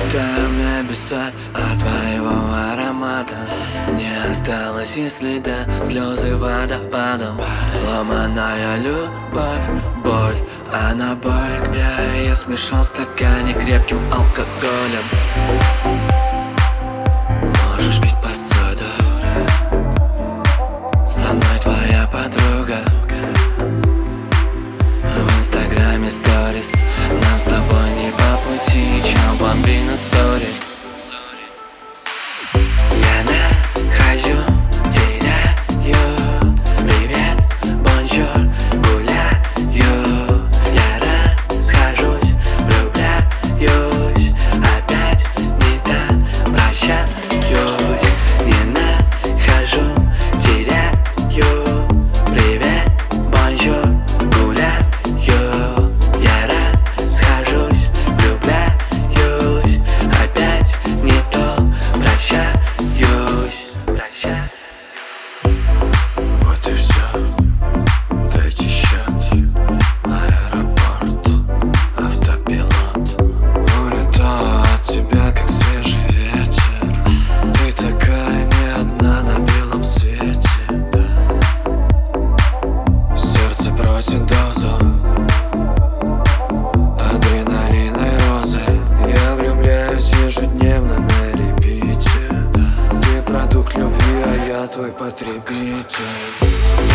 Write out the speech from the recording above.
Летаю в небеса от твоего аромата. Не осталось и следа, слезы водопадом. Ломаная любовь, боль, а на боль, где я смешал в стакане крепким алкоголем. Можешь бить посуду, со мной твоя подруга. В инстаграме сторис, нам с тобой не по пути. Чао, бомбина, сори. Я нахожу, теряю. Привет, бонжур, гуляю. Я расхожусь, влюбляюсь. Опять не прощаюсь. Не нахожу, теряю. Привет, бонжур, гуляю. Я расхожусь, влюбляюсь. Опять не то, прощаюсь. Вот и все, дайте счет. Аэропорт, автопилот. Улетаю от тебя, как свежий ветер. Ты такая не одна на белом свете. Сердце просит дозу адреналина и розы. Я влюбляюсь ежедневно на репите. Ты продукт любви, а я твой потребитель.